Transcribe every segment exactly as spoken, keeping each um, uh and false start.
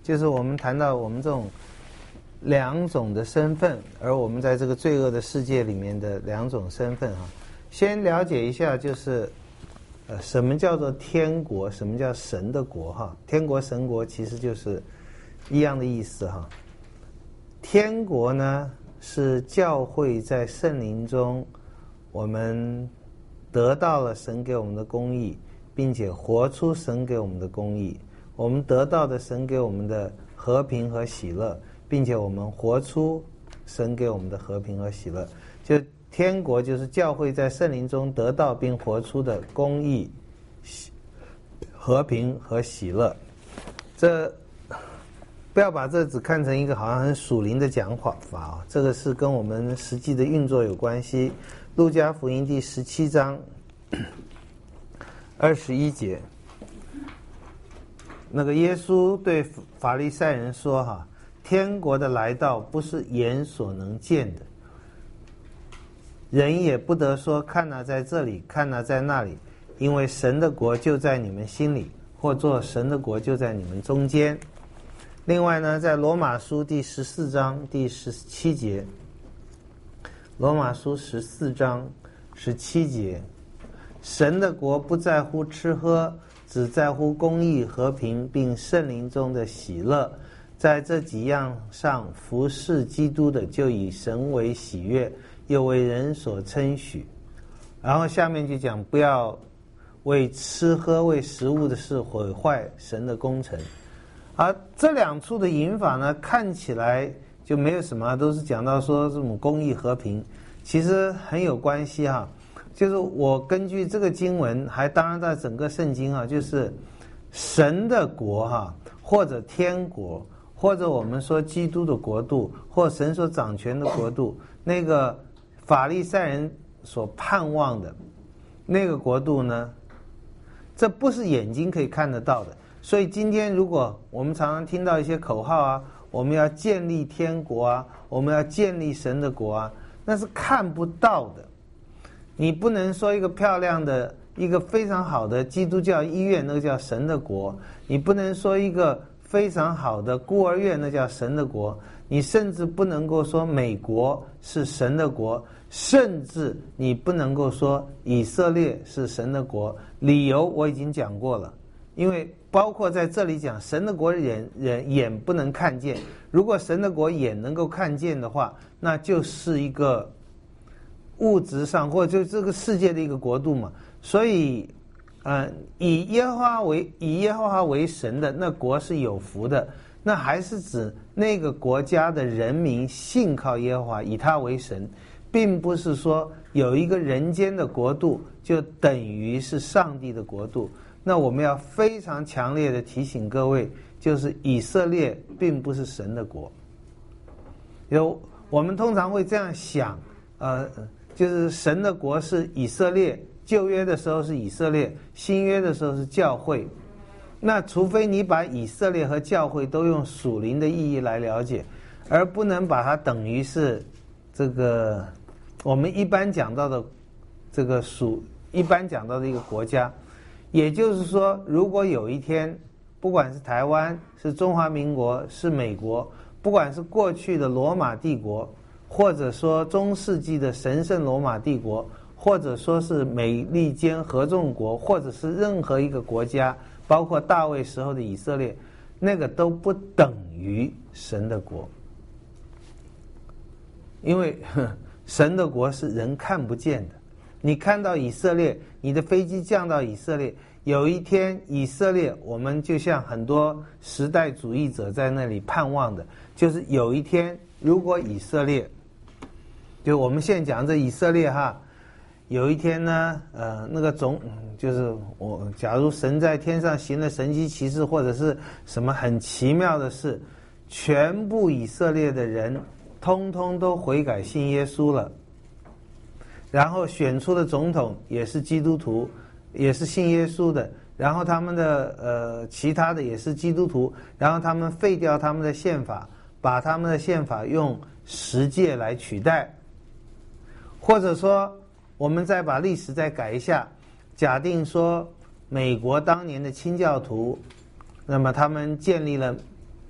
就是我们谈到我们这种两种的身份，而我们在这个罪恶的世界里面的两种身份哈。先了解一下，就是呃，什么叫做天国，什么叫神的国哈？天国、神国其实就是一样的意思哈。天国呢，是教会在圣灵中，我们得到了神给我们的公义，并且活出神给我们的公义。我们得到的神给我们的和平和喜乐，并且我们活出神给我们的和平和喜乐。就天国就是教会在圣灵中得到并活出的公义、和平和喜乐。这不要把这只看成一个好像很属灵的讲法啊，这个是跟我们实际的运作有关系。路加福音第十七章二十一节，那个耶稣对法利赛人说哈，天国的来到不是眼所能见的，人也不得说看哪在这里，看哪在那里，因为神的国就在你们心里，或作神的国就在你们中间。另外呢，在罗马书第十四章第十七节，罗马书十四章十七节，神的国不在乎吃喝，只在乎公义、和平，并圣灵中的喜乐。在这几样上服侍基督的，就以神为喜悦，又为人所称许。然后下面就讲，不要为吃喝、为食物的事毁坏神的工程。而这两处的引法呢，看起来就没有什么，都是讲到说这种公义和平，其实很有关系哈。就是我根据这个经文，还当然在整个圣经啊，就是神的国哈，或者天国，或者我们说基督的国度，或神所掌权的国度，那个法利赛人所盼望的那个国度呢，这不是眼睛可以看得到的。所以今天如果我们常常听到一些口号啊，我们要建立天国啊，我们要建立神的国啊，那是看不到的。你不能说一个漂亮的一个非常好的基督教医院，那个叫神的国，你不能说一个非常好的孤儿院，那叫神的国，你甚至不能够说美国是神的国，甚至你不能够说以色列是神的国。理由我已经讲过了，因为包括在这里讲神的国人人眼不能看见，如果神的国眼能够看见的话，那就是一个物质上或者就这个世界的一个国度嘛。所以呃，以耶和华为以耶和华为神的那国是有福的，那还是指那个国家的人民信靠耶和华，以他为神，并不是说有一个人间的国度就等于是上帝的国度。那我们要非常强烈的提醒各位，就是以色列并不是神的国。有我们通常会这样想，呃，就是神的国是以色列，旧约的时候是以色列，新约的时候是教会。那除非你把以色列和教会都用属灵的意义来了解，而不能把它等于是这个我们一般讲到的这个属一般讲到的一个国家。也就是说，如果有一天不管是台湾，是中华民国，是美国，不管是过去的罗马帝国，或者说中世纪的神圣罗马帝国，或者说是美利坚合众国，或者是任何一个国家，包括大卫时候的以色列，那个都不等于神的国。因为神的国是人看不见的。你看到以色列，你的飞机降到以色列，有一天以色列，我们就像很多时代主义者在那里盼望的，就是有一天如果以色列，就我们现在讲这以色列哈，有一天呢，呃，那个总就是我，假如神在天上行了神迹奇事，或者是什么很奇妙的事，全部以色列的人通通都悔改信耶稣了，然后选出的总统也是基督徒，也是信耶稣的，然后他们的呃其他的也是基督徒，然后他们废掉他们的宪法，把他们的宪法用十诫来取代。或者说我们再把历史再改一下，假定说美国当年的清教徒，那么他们建立了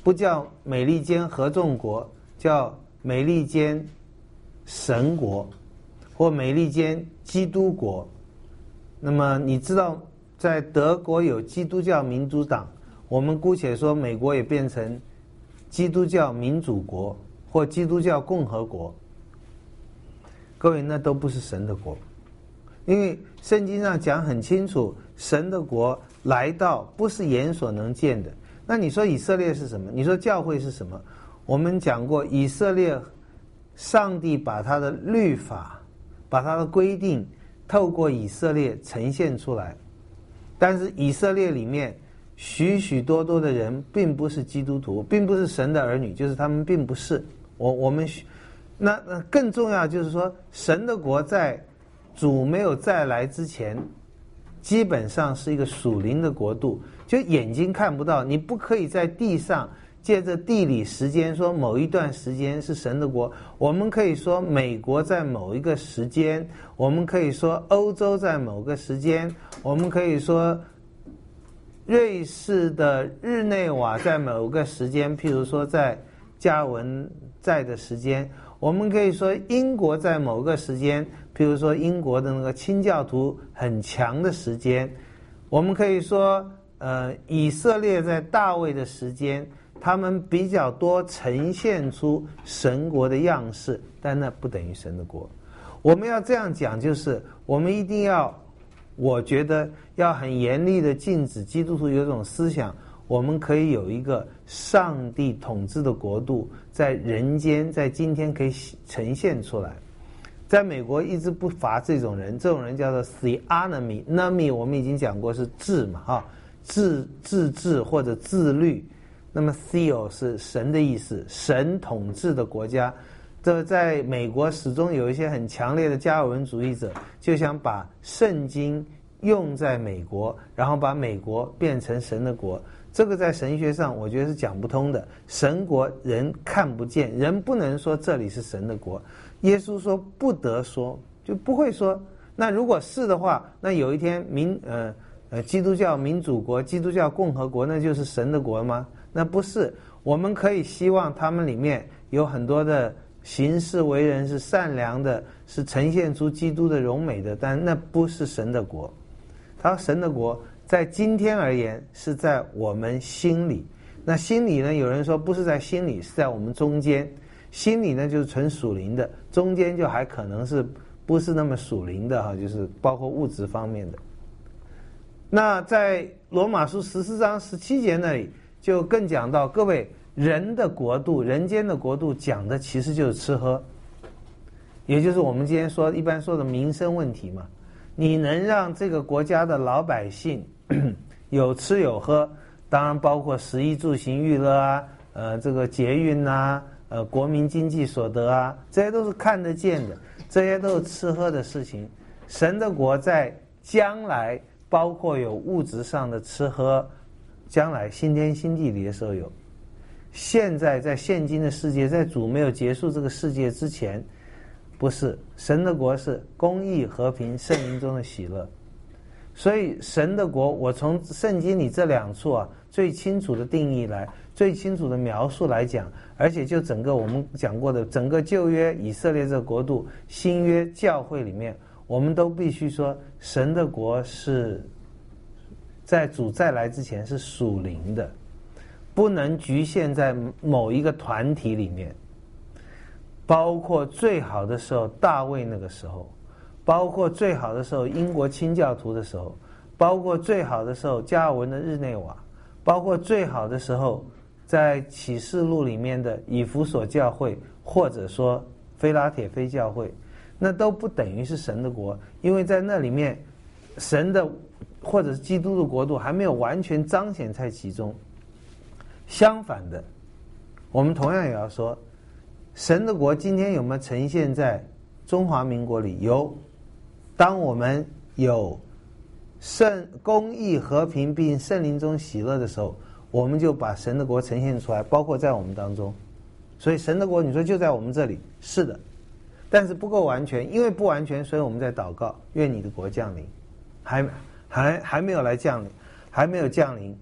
不叫美利坚合众国，叫美利坚神国或美利坚基督国。那么你知道在德国有基督教民主党，我们姑且说美国也变成基督教民主国或基督教共和国。各位，那都不是神的国，因为圣经上讲很清楚，神的国来到不是眼所能见的。那你说以色列是什么？你说教会是什么？我们讲过，以色列上帝把他的律法，把他的规定透过以色列呈现出来，但是以色列里面许许多多的人并不是基督徒，并不是神的儿女，就是他们并不是我我们那那更重要就是说，神的国在主没有再来之前，基本上是一个属灵的国度，就眼睛看不到，你不可以在地上借着地理时间说某一段时间是神的国。我们可以说美国在某一个时间，我们可以说欧洲在某个时间，我们可以说瑞士的日内瓦在某个时间，譬如说在加尔文在的时间，我们可以说英国在某个时间，譬如说英国的那个清教徒很强的时间，我们可以说呃以色列在大卫的时间，他们比较多呈现出神国的样式，但那不等于神的国。我们要这样讲，就是我们一定要，我觉得要很严厉的禁止基督徒有一种思想，我们可以有一个上帝统治的国度在人间，在今天可以呈现出来。在美国一直不乏这种人，这种人叫做 theonomy nomy 我们已经讲过是治嘛，哈，自自治或者自律。那么 theo 是神的意思，神统治的国家。这在美国始终有一些很强烈的加尔文主义者，就想把圣经用在美国，然后把美国变成神的国。这个在神学上我觉得是讲不通的。神国人看不见，人不能说这里是神的国。耶稣说不得说，就不会说。那如果是的话，那有一天民呃呃基督教民主国、基督教共和国，那就是神的国吗？那不是。我们可以希望他们里面有很多的行事为人是善良的，是呈现出基督的荣美的，但那不是神的国。他神的国在今天而言是在我们心里。那心里呢，有人说不是在心里，是在我们中间。心里呢就是纯属灵的，中间就还可能是不是那么属灵的哈，就是包括物质方面的。那在罗马书十四章十七节那里就更讲到，各位，人的国度，人间的国度讲的其实就是吃喝，也就是我们今天说一般说的民生问题嘛。你能让这个国家的老百姓有吃有喝，当然包括食衣住行娱乐啊，呃，这个捷运啊，呃，国民经济所得啊，这些都是看得见的，这些都是吃喝的事情。神的国在将来包括有物质上的吃喝，将来新天新地里的时候有。现在在现今的世界，在主没有结束这个世界之前，不是。神的国是公义、和平、圣灵中的喜乐。所以神的国，我从圣经里这两处啊最清楚的定义来，最清楚的描述来讲，而且就整个我们讲过的整个旧约以色列这个国度，新约教会里面，我们都必须说神的国是在主再来之前是属灵的，不能局限在某一个团体里面。包括最好的时候大卫那个时候，包括最好的时候英国清教徒的时候，包括最好的时候加尔文的日内瓦，包括最好的时候在启示录里面的以弗所教会，或者说菲拉铁非教会，那都不等于是神的国，因为在那里面神的或者是基督的国度还没有完全彰显在其中。相反的，我们同样也要说，神的国今天有没有呈现在中华民国里？有。当我们有圣公义、和平并圣灵中喜乐的时候，我们就把神的国呈现出来，包括在我们当中。所以神的国你说就在我们这里，是的，但是不够完全，因为不完全，所以我们在祷告，愿你的国降临。还还还没有来降临，还没有降临。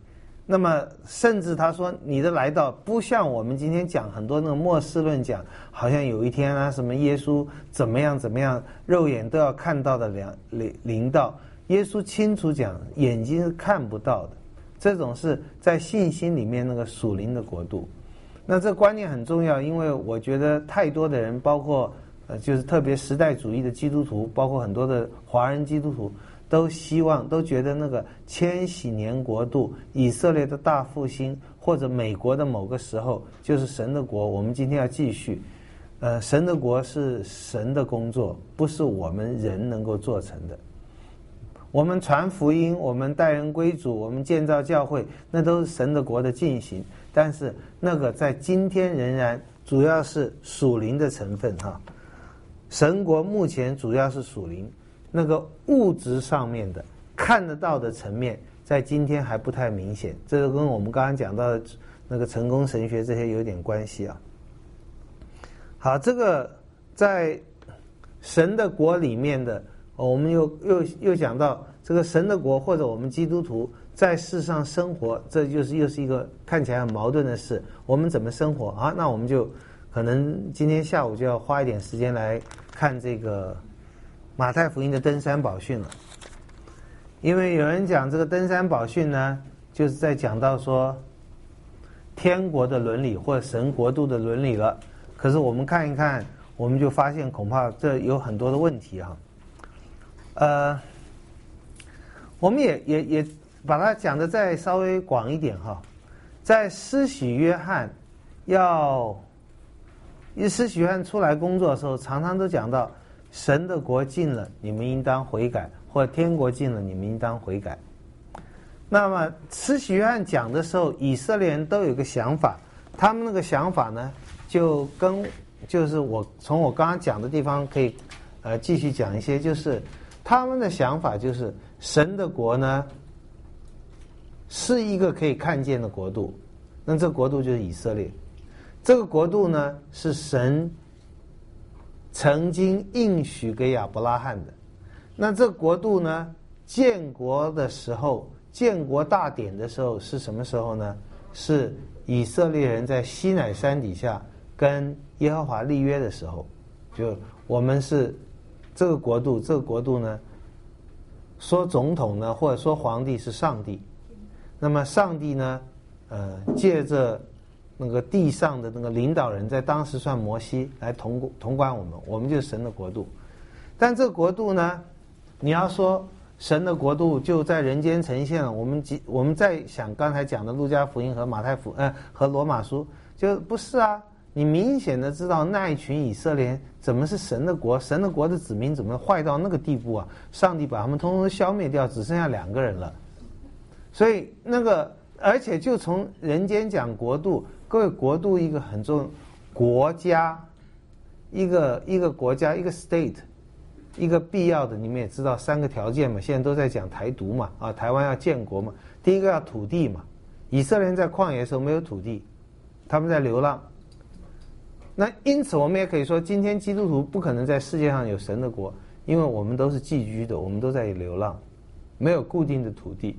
那么甚至他说你的来到不像我们今天讲很多那个末世论讲，好像有一天啊什么耶稣怎么样怎么样，肉眼都要看到的两临临到。耶稣清楚讲，眼睛是看不到的，这种是在信心里面那个属灵的国度。那这观念很重要，因为我觉得太多的人，包括呃就是特别时代主义的基督徒，包括很多的华人基督徒，都希望都觉得那个千禧年国度、以色列的大复兴，或者美国的某个时候就是神的国。我们今天要继续，呃，神的国是神的工作，不是我们人能够做成的。我们传福音，我们带人归主，我们建造教会，那都是神的国的进行。但是那个在今天仍然主要是属灵的成分哈。神国目前主要是属灵，那个物质上面的看得到的层面，在今天还不太明显。这个跟我们刚刚讲到的那个成功神学这些有点关系啊。好，这个在神的国里面的。我们又又又讲到这个神的国，或者我们基督徒在世上生活，这就是又是一个看起来很矛盾的事。我们怎么生活啊？那我们就可能今天下午就要花一点时间来看这个马太福音的登山宝训了。因为有人讲这个登山宝训呢，就是在讲到说天国的伦理或者神国度的伦理了。可是我们看一看，我们就发现恐怕这有很多的问题哈。呃，我们也也也把它讲的再稍微广一点哈，在施洗约翰要，一施洗约翰出来工作的时候，常常都讲到神的国近了，你们应当悔改，或者天国近了，你们应当悔改。那么施洗约翰讲的时候，以色列人都有个想法，他们那个想法呢，就跟就是我从我刚刚讲的地方可以呃继续讲一些，就是他们的想法就是神的国呢是一个可以看见的国度，那这个国度就是以色列。这个国度呢是神曾经应许给亚伯拉罕的。那这个国度呢建国的时候，建国大典的时候是什么时候呢？是以色列人在西乃山底下跟耶和华立约的时候。就我们是这个国度，这个国度呢说总统呢或者说皇帝是上帝，那么上帝呢呃借着那个地上的那个领导人，在当时算摩西来统统管我们，我们就是神的国度。但这个国度呢，你要说神的国度就在人间呈现了，我们我们再想刚才讲的路加福音和马太福呃和罗马书，就不是啊。你明显的知道那一群以色列人怎么是神的国，神的国的子民怎么坏到那个地步啊？上帝把他们通通消灭掉，只剩下两个人了。所以那个，而且就从人间讲国度，各位国度一个很重要，国家，一个一个国家一个 state， 一个必要的，你们也知道三个条件嘛，现在都在讲台独嘛，啊，台湾要建国嘛，第一个要土地嘛，以色列人在旷野的时候没有土地，他们在流浪。那因此我们也可以说，今天基督徒不可能在世界上有神的国，因为我们都是寄居的，我们都在流浪，没有固定的土地。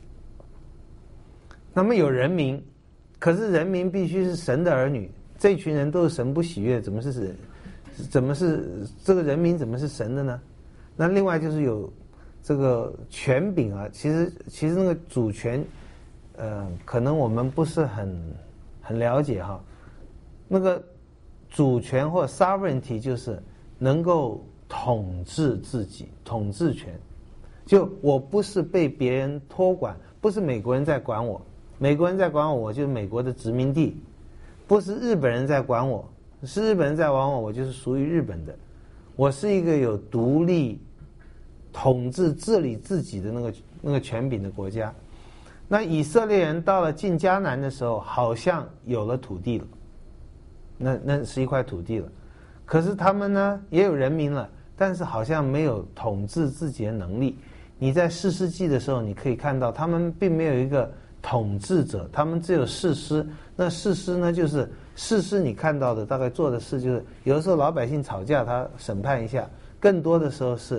那么有人民，可是人民必须是神的儿女，这群人都是神不喜悦，怎么是神？怎么是这个人民怎么是神的呢？那另外就是有这个权柄啊，其实其实那个主权，呃，可能我们不是很很了解哈，那个。主权或 sovereignty 就是能够统治自己，统治权。就我不是被别人托管，不是美国人在管我，美国人在管我，我就是美国的殖民地；不是日本人在管我，是日本人在管我，我就是属于日本的。我是一个有独立统治治理自己的那个那个权柄的国家。那以色列人到了进迦南的时候，好像有了土地了。那那是一块土地了，可是他们呢也有人民了，但是好像没有统治自己的能力。你在士师记的时候，你可以看到他们并没有一个统治者，他们只有士师。那士师呢，就是士师你看到的大概做的事就是，有的时候老百姓吵架他审判一下，更多的时候是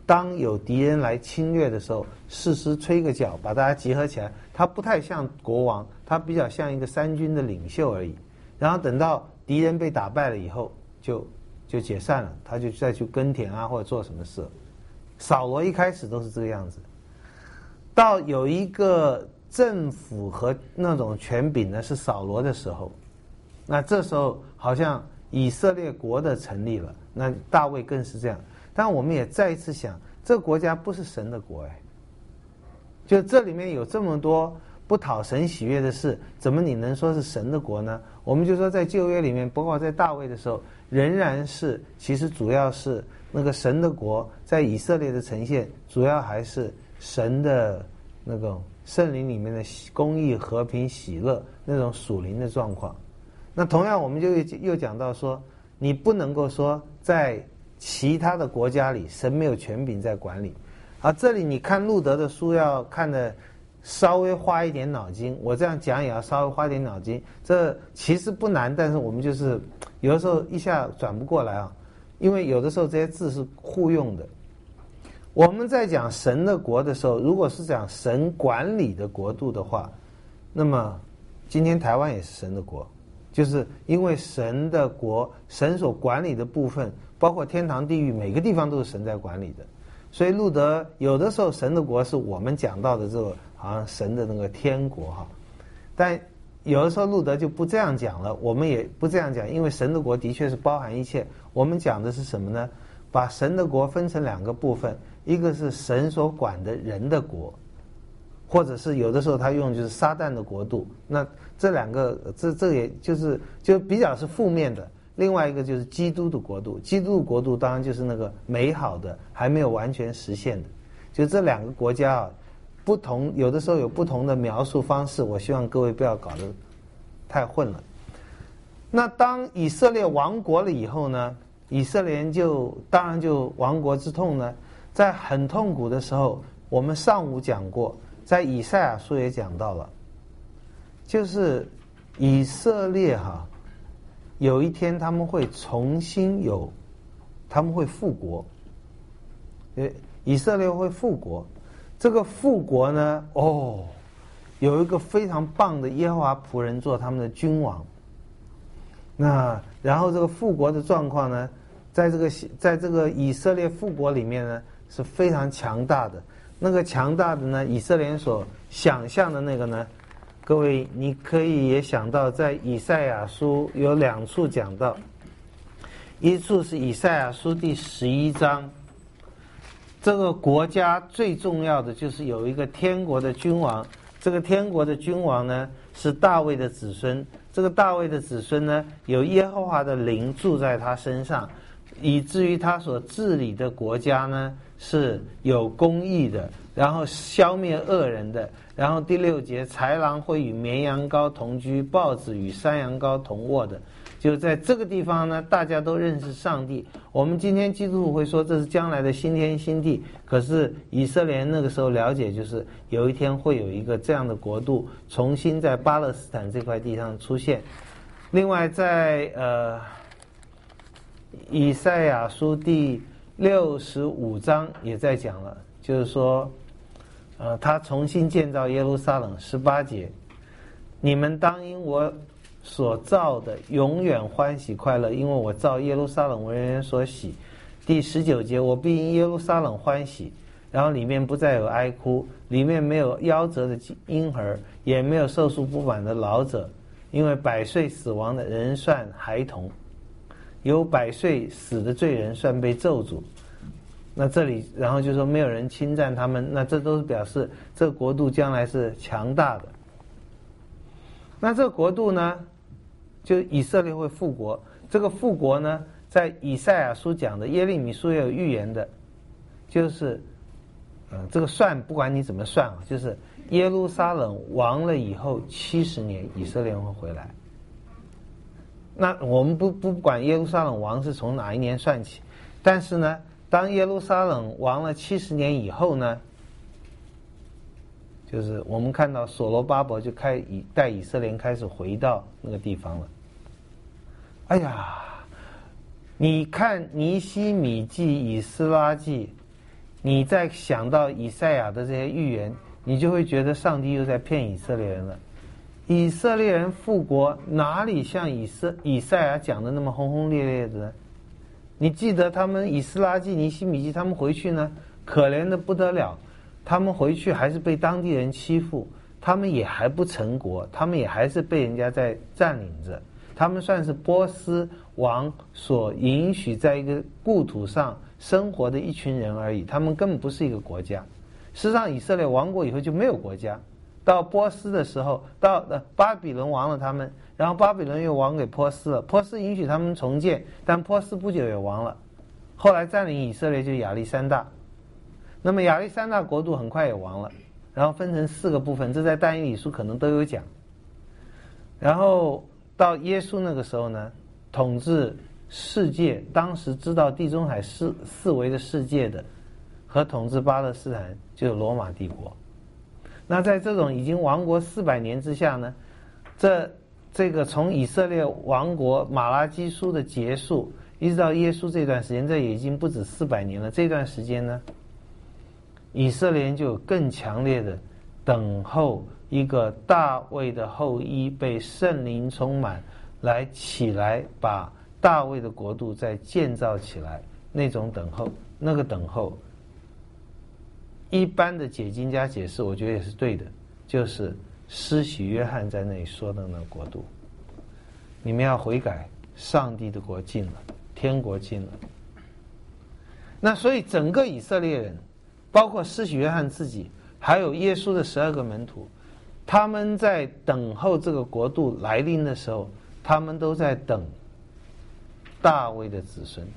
当有敌人来侵略的时候，誓师吹个角，把大家集合起来。他不太像国王，他比较像一个三军的领袖而已。然后等到敌人被打败了以后，就就解散了，他就再去耕田啊，或者做什么事。扫罗一开始都是这个样子，到有一个政府和那种权柄呢是扫罗的时候，那这时候好像以色列国的成立了，那大卫更是这样。但我们也再一次想，这个国家不是神的国哎，就这里面有这么多不讨神喜悦的事，怎么你能说是神的国呢？我们就说在旧约里面，包括在大卫的时候，仍然是其实主要是那个神的国在以色列的呈现，主要还是神的那种圣灵里面的公义、和平、喜乐那种属灵的状况。那同样我们就又讲到说，你不能够说在其他的国家里神没有权柄在管理。啊，这里你看路德的书要看的稍微花一点脑筋，我这样讲也要稍微花一点脑筋。这其实不难，但是我们就是有的时候一下转不过来啊，因为有的时候这些字是互用的。我们在讲神的国的时候，如果是讲神管理的国度的话，那么今天台湾也是神的国，就是因为神的国，神所管理的部分，包括天堂地狱，每个地方都是神在管理的。所以路德有的时候神的国是我们讲到的这个好像神的那个天国哈，但有的时候路德就不这样讲了，我们也不这样讲，因为神的国的确是包含一切。我们讲的是什么呢？把神的国分成两个部分，一个是神所管的人的国，或者是有的时候他用就是撒旦的国度。那这两个这这也就是就比较是负面的。另外一个就是基督的国度，基督的国度当然就是那个美好的还没有完全实现的。就这两个国家啊，不同有的时候有不同的描述方式，我希望各位不要搞得太混了。那当以色列亡国了以后呢，以色列人就当然就亡国之痛呢，在很痛苦的时候，我们上午讲过，在以赛亚书也讲到了，就是以色列哈、啊有一天他们会重新有，他们会复国，呃，以色列会复国。这个复国呢，哦，有一个非常棒的耶和华仆人做他们的君王。那然后这个复国的状况呢，在这个在这个以色列复国里面呢是非常强大的。那个强大的呢，以色列人所想象的那个呢。各位，你可以也想到，在以赛亚书有两处讲到，一处是以赛亚书第十一章，这个国家最重要的就是有一个天国的君王，这个天国的君王呢是大卫的子孙，这个大卫的子孙呢有耶和华的灵住在他身上，以至于他所治理的国家呢是有公义的，然后消灭恶人的。然后第六节，豺狼会与绵羊羔同居，豹子与山羊羔同卧的。就在这个地方呢，大家都认识上帝。我们今天基督徒会说这是将来的新天新地，可是以色列人那个时候了解，就是有一天会有一个这样的国度重新在巴勒斯坦这块地上出现。另外在呃以赛亚书第六十五章也在讲了，就是说呃，他重新建造耶路撒冷，十八节，你们当因我所造的永远欢喜快乐，因为我造耶路撒冷为人所喜。第十九节，我必因耶路撒冷欢喜，然后里面不再有哀哭，里面没有夭折的婴儿，也没有寿数不满的老者，因为百岁死亡的人算孩童，有百岁死的罪人算被咒诅。那这里然后就说没有人侵占他们，那这都是表示这个国度将来是强大的。那这个国度呢，就以色列会复国。这个复国呢，在以赛亚书讲的，耶利米书也有预言的，就是呃这个算不管你怎么算啊，就是耶路撒冷亡了以后七十年以色列会回来。那我们不不管耶路撒冷亡是从哪一年算起，但是呢当耶路撒冷亡了七十年以后呢，就是我们看到所罗巴伯就开以带以色列人开始回到那个地方了。哎呀，你看尼希米记、以斯拉记， 你再想到以赛亚的这些预言，你就会觉得上帝又在骗以色列人了。以色列人复国哪里像以色以赛亚讲的那么轰轰烈烈的呢？你记得他们以斯拉记、尼希米记，他们回去呢，可怜的不得了，他们回去还是被当地人欺负，他们也还不成国，他们也还是被人家在占领着，他们算是波斯王所允许在一个故土上生活的一群人而已，他们根本不是一个国家。事实上以色列亡国以后就没有国家，到波斯的时候，到呃巴比伦亡了他们，然后巴比伦又亡给波斯了，波斯允许他们重建，但波斯不久也亡了，后来占领以色列就是亚历山大，那么亚历山大国度很快也亡了，然后分成四个部分，这在但以理书可能都有讲。然后到耶稣那个时候呢，统治世界，当时知道地中海四四围的世界的和统治巴勒斯坦就是罗马帝国。那在这种已经亡国四百年之下呢，这这个从以色列亡国马拉基书的结束一直到耶稣这段时间，这也已经不止四百年了。这段时间呢，以色列人就有更强烈的等候一个大卫的后裔被圣灵充满，来起来把大卫的国度再建造起来，那种等候，那个等候一般的解经家解释我觉得也是对的，就是施洗约翰在那里说的那个国度，你们要悔改，上帝的国近了，天国近了。那所以整个以色列人，包括施洗约翰自己，还有耶稣的十二个门徒，他们在等候这个国度来临的时候，他们都在等大卫的子孙。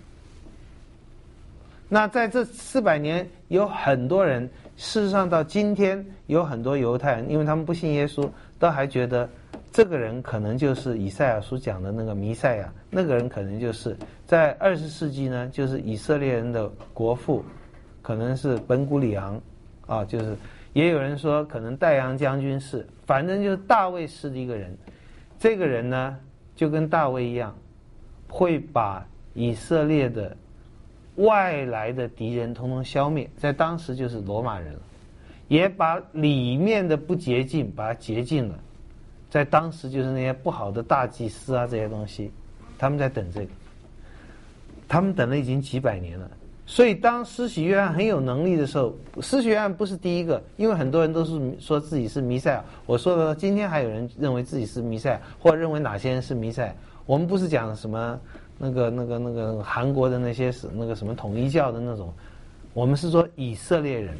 那在这四百年，有很多人，事实上到今天有很多犹太人，因为他们不信耶稣，都还觉得这个人可能就是以赛亚书讲的那个弥赛亚，那个人可能就是在二十世纪呢，就是以色列人的国父，可能是本古里昂啊，就是也有人说可能戴阳将军是，反正就是大卫式的一个人。这个人呢，就跟大卫一样，会把以色列的外来的敌人统统消灭，在当时就是罗马人了，也把里面的不洁净把它洁净了，在当时就是那些不好的大祭司啊这些东西，他们在等这个，他们等了已经几百年了。所以当施洗约翰很有能力的时候，施洗约翰不是第一个，因为很多人都是说自己是弥赛亚，我说的今天还有人认为自己是弥赛亚，或者认为哪些人是弥赛亚，我们不是讲什么那个那个那个韩国的那些是那个什么统一教的那种，我们是说以色列人。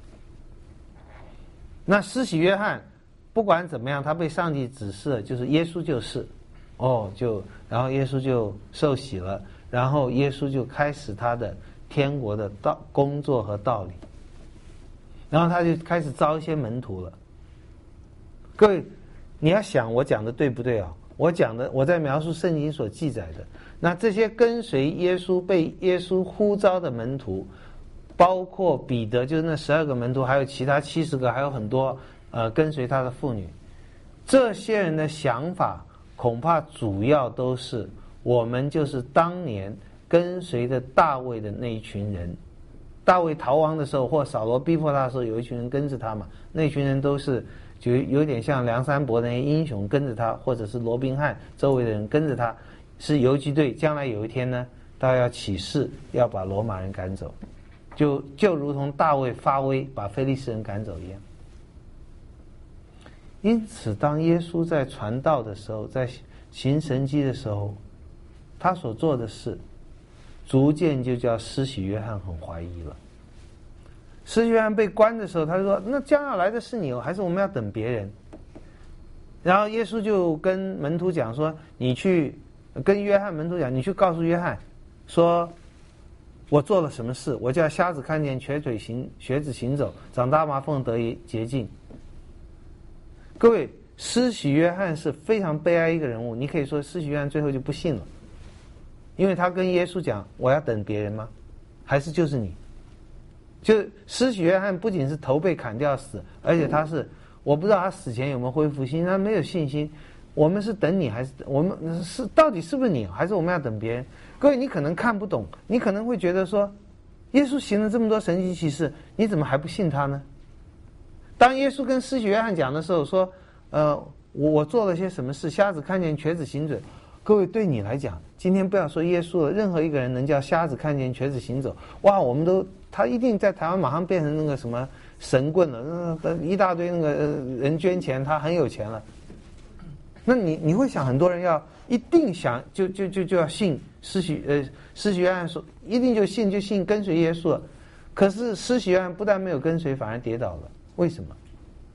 那施洗约翰不管怎么样，他被上帝指示就是耶稣就是哦就然后耶稣就受洗了，然后耶稣就开始他的天国的道工作和道理，然后他就开始招一些门徒了。各位你要想我讲的对不对啊？我讲的我在描述圣经所记载的，那这些跟随耶稣被耶稣呼召的门徒，包括彼得就是那十二个门徒，还有其他七十个，还有很多呃跟随他的妇女，这些人的想法恐怕主要都是我们就是当年跟随着大卫的那一群人。大卫逃亡的时候，或扫罗逼迫他的时候，有一群人跟着他嘛，那群人都是就有点像梁山伯那些英雄跟着他，或者是罗宾汉周围的人跟着他，是游击队，将来有一天呢，他要起事要把罗马人赶走，就就如同大卫发威把非利士人赶走一样。因此当耶稣在传道的时候，在行神迹的时候，他所做的事逐渐就叫施洗约翰很怀疑了。施洗约翰被关的时候，他就说那将要来的是你，还是我们要等别人？然后耶稣就跟门徒讲说，你去跟约翰门徒讲，你去告诉约翰说，我做了什么事，我叫瞎子看见，瘸腿行，瘸子行走，长大麻风得以洁净。各位，施洗约翰是非常悲哀一个人物，你可以说施洗约翰最后就不信了，因为他跟耶稣讲我要等别人吗？还是就是你？就施洗约翰不仅是头被砍掉死，而且他是我不知道他死前有没有恢复信心，他没有信心。我们是等你，还是我们是到底是不是你，还是我们要等别人？各位，你可能看不懂，你可能会觉得说， 耶稣行了这么多神迹奇事，你怎么还不信他呢？当耶稣跟施洗约翰讲的时候说，呃，我我做了些什么事，瞎子看见，瘸子行走。各位，对你来讲，今天不要说耶稣了，任何一个人能叫瞎子看见，瘸子行走，哇，我们都他一定在台湾马上变成那个什么神棍了，那一大堆那个人捐钱，他很有钱了。那你你会想，很多人要一定想就就就就要信施洗呃施洗约翰说，一定就信就信跟随耶稣了。可是施洗约翰不但没有跟随，反而跌倒了。为什么？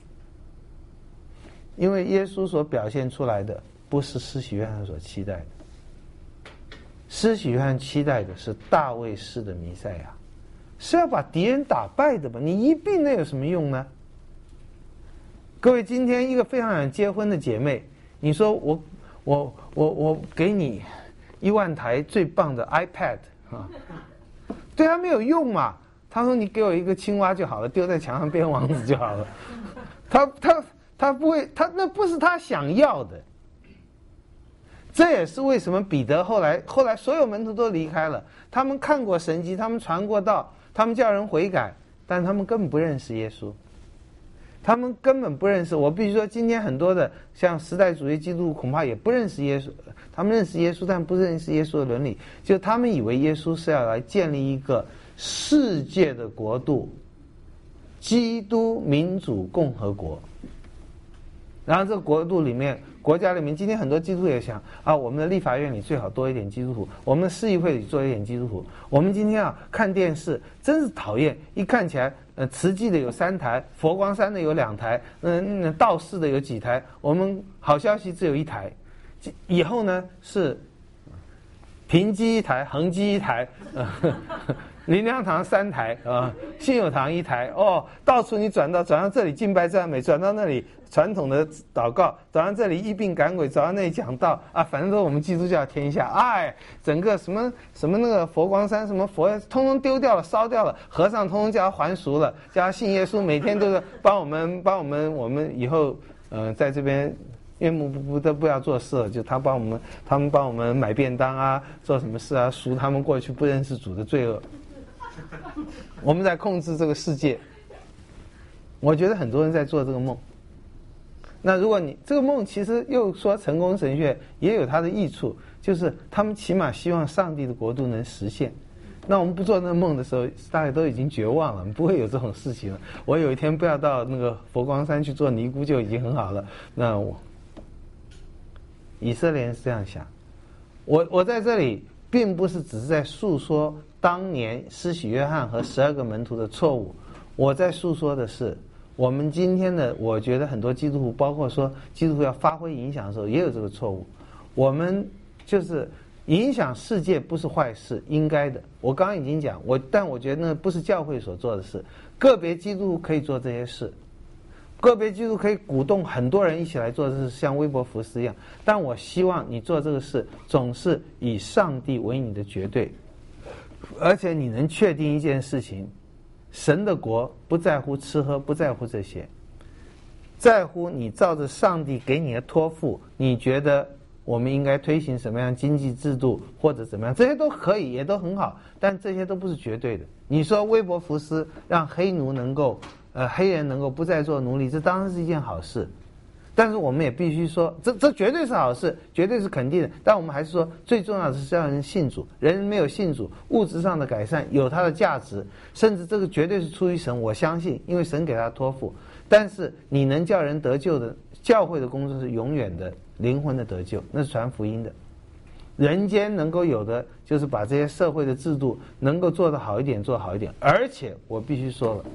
因为耶稣所表现出来的不是施洗约翰所期待的。施洗约翰期待的是大卫式的弥赛亚，是要把敌人打败的吧？你一病那有什么用呢？各位，今天一个非常想结婚的姐妹，你说我我我我给你一万台最棒的 iPad 啊，对他没有用嘛。他说你给我一个青蛙就好了，丢在墙上变王子就好了。他他他不会，他那不是他想要的。这也是为什么彼得后来后来所有门徒都离开了，他们看过神迹，他们传过道，他们叫人悔改，但他们根本不认识耶稣，他们根本不认识。我必须说，今天很多的像时代主义基督徒恐怕也不认识耶稣，他们认识耶稣，但不认识耶稣的伦理，就他们以为耶稣是要来建立一个世界的国度，基督民主共和国。然后这个国度里面，国家里面，今天很多基督徒也想啊，我们的立法院里最好多一点基督徒，我们的市议会里多一点基督徒。我们今天啊看电视，真是讨厌，一看起来，呃，慈济的有三台，佛光山的有两台，嗯、呃，道士的有几台，我们好消息只有一台。以后呢是平基一台，恒基一台，呃、灵粮堂三台啊，信友堂一台哦，到处你转到转到这里敬拜赞美，转到那里传统的祷告，转到这里医病赶鬼，转到那里讲道啊，反正都是我们基督教天下。哎，整个什么什么那个佛光山什么佛，通通丢掉了，烧掉了，和尚通通叫他还俗了，叫他信耶稣，每天都是帮我们帮我们我们以后呃在这边。因为不不都不要做事了，就他帮我们，他们帮我们买便当啊，做什么事啊，赎他们过去不认识主的罪恶。我们在控制这个世界。我觉得很多人在做这个梦。那如果你这个梦其实又说成功神学也有它的益处，就是他们起码希望上帝的国度能实现。那我们不做那个梦的时候，大家都已经绝望了，不会有这种事情了。我有一天不要到那个佛光山去做尼姑就已经很好了。那我。以色列人是这样想，我我在这里并不是只是在诉说当年施洗约翰和十二个门徒的错误，我在诉说的是我们今天的，我觉得很多基督徒，包括说基督徒要发挥影响的时候，也有这个错误。我们就是影响世界不是坏事，应该的。我刚刚已经讲，我但我觉得那不是教会所做的事，个别基督徒可以做这些事。个别基督可以鼓动很多人一起来做，这是像微博福斯一样。但我希望你做这个事，总是以上帝为你的绝对，而且你能确定一件事情：神的国不在乎吃喝，不在乎这些，在乎你照着上帝给你的托付，你觉得我们应该推行什么样经济制度或者怎么样，这些都可以，也都很好，但这些都不是绝对的。你说微博福斯让黑奴能够。呃，黑人能够不再做奴隶，这当然是一件好事，但是我们也必须说，这这绝对是好事，绝对是肯定的。但我们还是说，最重要的是让人信主，人没有信主，物质上的改善有它的价值，甚至这个绝对是出于神，我相信，因为神给他托付。但是你能叫人得救的，教会的工作是永远的灵魂的得救，那是传福音的。人间能够有的，就是把这些社会的制度能够做得好一点，做好一点。而且我必须说了。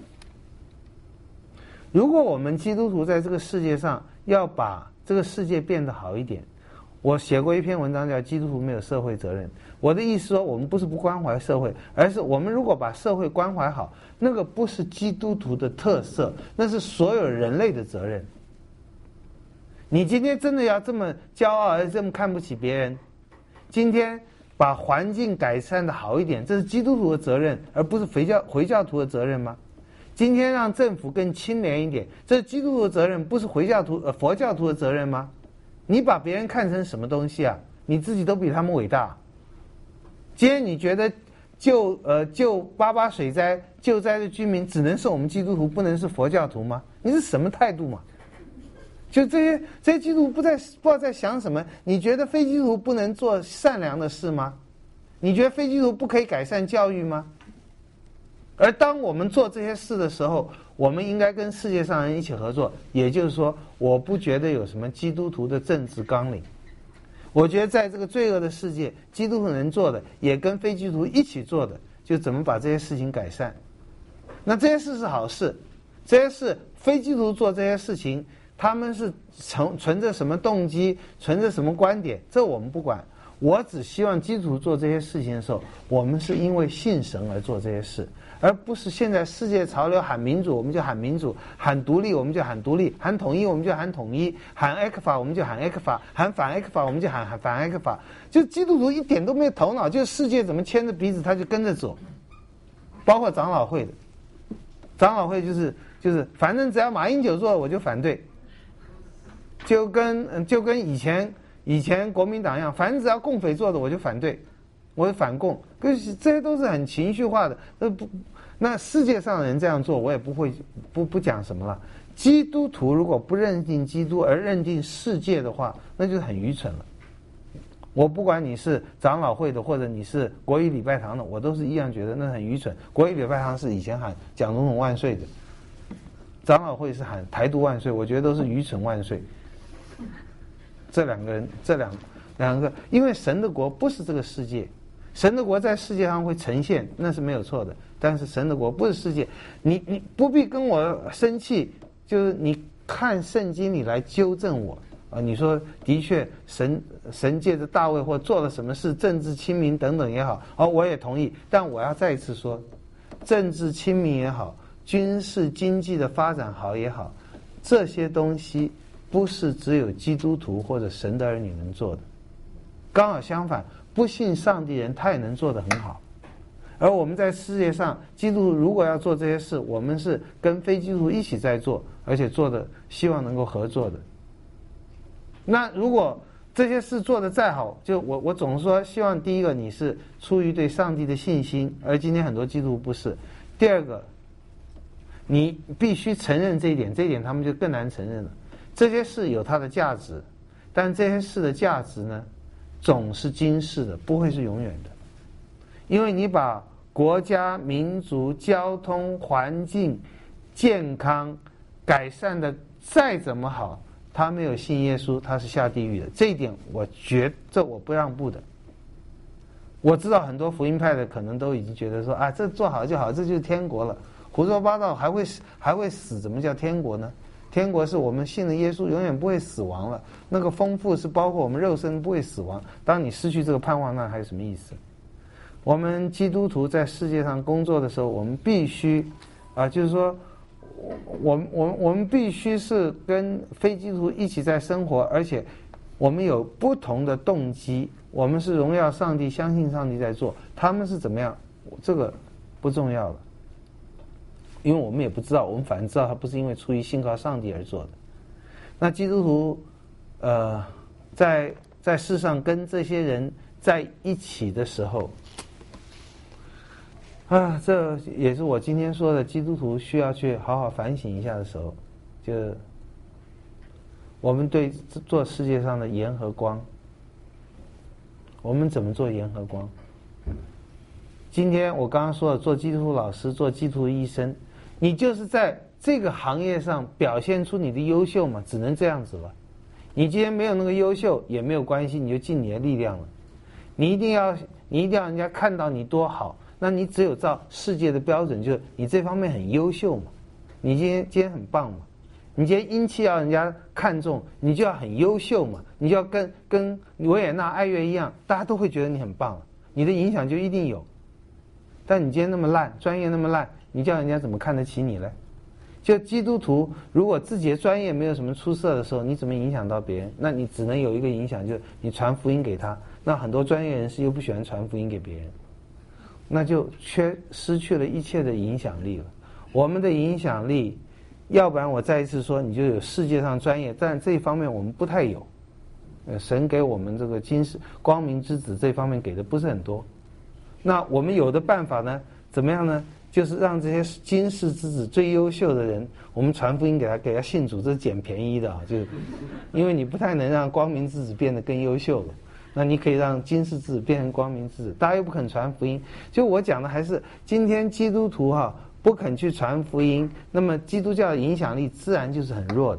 如果我们基督徒在这个世界上要把这个世界变得好一点，我写过一篇文章叫《基督徒没有社会责任》。我的意思说，我们不是不关怀社会，而是我们如果把社会关怀好，那个不是基督徒的特色，那是所有人类的责任。你今天真的要这么骄傲，而这么看不起别人，今天把环境改善的好一点，这是基督徒的责任，而不是回教回教徒的责任吗？今天让政府更清廉一点，这是基督徒的责任，不是回教徒呃佛教徒的责任吗？你把别人看成什么东西啊？你自己都比他们伟大。今天你觉得救呃救八八水灾救灾的居民只能是我们基督徒，不能是佛教徒吗？你是什么态度嘛？就这些这些基督徒不在不知道在想什么？你觉得非基督徒不能做善良的事吗？你觉得非基督徒不可以改善教育吗？而当我们做这些事的时候，我们应该跟世界上人一起合作。也就是说，我不觉得有什么基督徒的政治纲领。我觉得在这个罪恶的世界，基督徒能做的，也跟非基督徒一起做的，就怎么把这些事情改善。那这些事是好事，这些事非基督徒做这些事情，他们是存存着什么动机，存着什么观点，这我们不管。我只希望基督徒做这些事情的时候，我们是因为信神而做这些事，而不是现在世界潮流喊民主我们就喊民主，喊独立我们就喊独立，喊统一我们就喊统一，喊埃克法我们就喊埃克法，喊反埃克法我们就喊喊反埃克法。就基督徒一点都没有头脑，就是世界怎么牵着鼻子他就跟着走。包括长老会的，长老会就是就是反正只要马英九做我就反对，就跟就跟以前以前国民党一样，反正只要共匪做的我就反对，我就反共。可是这些都是很情绪化的，那不那世界上的人这样做，我也不会不不讲什么了。基督徒如果不认定基督而认定世界的话，那就是很愚蠢了。我不管你是长老会的，或者你是国语礼拜堂的，我都是一样觉得那很愚蠢。国语礼拜堂是以前喊蒋总统万岁的，长老会是喊台独万岁，我觉得都是愚蠢万岁。这两个人，这两两个，因为神的国不是这个世界，神的国在世界上会呈现，那是没有错的。但是神的国不是世界，你你不必跟我生气，就是你看圣经里来纠正我啊。你说的确神神借着大卫或做了什么事，政治亲民等等也好，哦，我也同意。但我要再一次说，政治亲民也好，军事经济的发展好也好，这些东西不是只有基督徒或者神的儿女能做的，刚好相反，不信上帝人他也能做得很好。而我们在世界上，基督徒如果要做这些事，我们是跟非基督徒一起在做，而且做的希望能够合作的。那如果这些事做得再好，就我我总说，希望第一个你是出于对上帝的信心，而今天很多基督徒不是。第二个，你必须承认这一点，这一点他们就更难承认了。这些事有它的价值，但这些事的价值呢，总是今世的，不会是永远的。因为你把国家、民族、交通、环境、健康改善的再怎么好，他没有信耶稣，他是下地狱的。这一点我觉这我不让步的。我知道很多福音派的可能都已经觉得说啊，这做好就好，这就是天国了，胡说八道，还会还会死，怎么叫天国呢？天国是我们信了耶稣永远不会死亡了，那个丰富是包括我们肉身不会死亡。当你失去这个盼望，那还有什么意思？我们基督徒在世界上工作的时候，我们必须啊，就是说，我们我们我们必须是跟非基督徒一起在生活，而且我们有不同的动机。我们是荣耀上帝，相信上帝在做，他们是怎么样，这个不重要了，因为我们也不知道，我们反正知道他不是因为出于信靠上帝而做的。那基督徒，呃，在在世上跟这些人在一起的时候。啊，这也是我今天说的，基督徒需要去好好反省一下的时候，就我们对做世界上的盐和光，我们怎么做盐和光？今天我刚刚说了，做基督徒老师，做基督徒医生，你就是在这个行业上表现出你的优秀嘛，只能这样子了。你今天没有那个优秀也没有关系，你就尽你的力量了。你一定要，你一定要人家看到你多好。那你只有照世界的标准，就是你这方面很优秀嘛，你今天今天很棒嘛，你今天阴气要人家看重，你就要很优秀嘛，你就要跟跟维也纳爱乐一样，大家都会觉得你很棒，你的影响就一定有。但你今天那么烂，专业那么烂，你叫人家怎么看得起你呢？就基督徒如果自己的专业没有什么出色的时候，你怎么影响到别人？那你只能有一个影响，就是你传福音给他。那很多专业人士又不喜欢传福音给别人，那就缺失去了一切的影响力了。我们的影响力，要不然我再一次说，你就有世界上专业，但这一方面我们不太有。呃，神给我们这个今世光明之子这方面给的不是很多。 那我们有的办法呢，怎么样呢？就是让这些今世之子最优秀的人，我们传福音给他，给他信主，这是捡便宜的啊！就是，因为你不太能让光明之子变得更优秀了，那你可以让今世之子变成光明之子，大家又不肯传福音。就我讲的还是今天基督徒哈、啊、不肯去传福音，那么基督教的影响力自然就是很弱的。